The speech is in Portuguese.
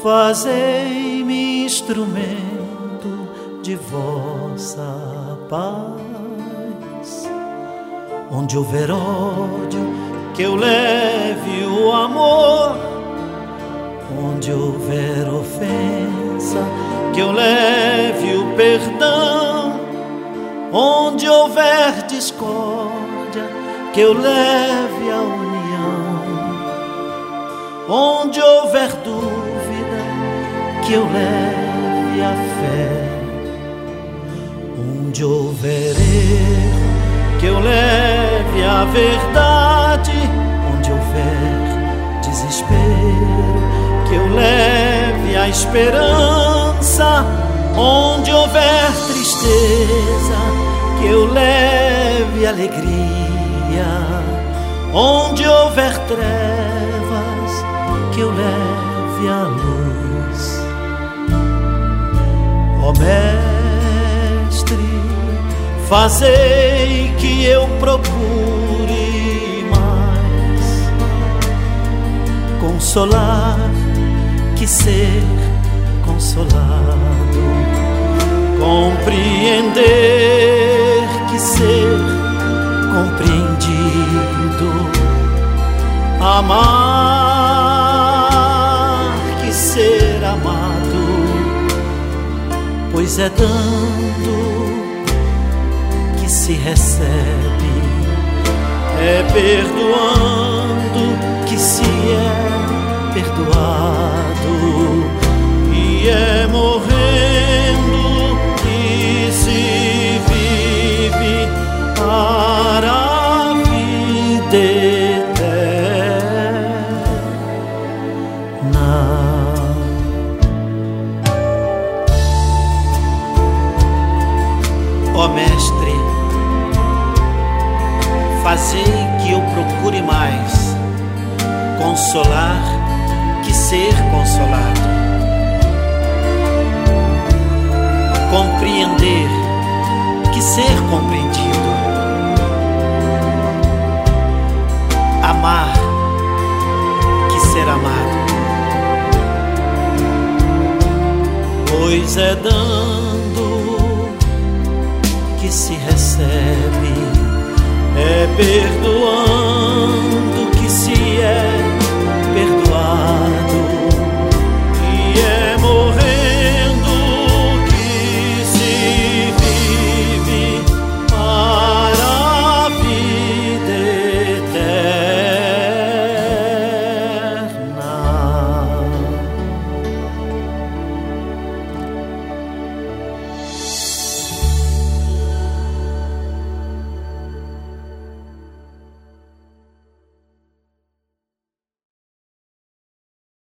Fazei-me instrumento de vossa paz. Onde houver ódio, que eu leve o amor. Onde houver ofensa, que eu leve o perdão. Onde houver discórdia, que eu leve a união. Onde houver dúvida, que eu leve a fé. Onde houver erro, que eu leve a verdade. Onde houver desespero, que eu leve a esperança. Onde houver tristeza, que eu leve alegria. Onde houver trevas, que eu leve a luz. Ó Mestre, fazei que eu procure mais consolar que ser consolado, compreender que ser compreendido, amar que ser amado, pois é dando que se recebe, é perdoando que se é perdoado, e é morrendo que se vive para a vida eterna. Ó Mestre, fazei que eu procure mais consolar que ser consolado, compreender que ser compreendido, amar que ser amado, pois é dando que se recebe, é perdoando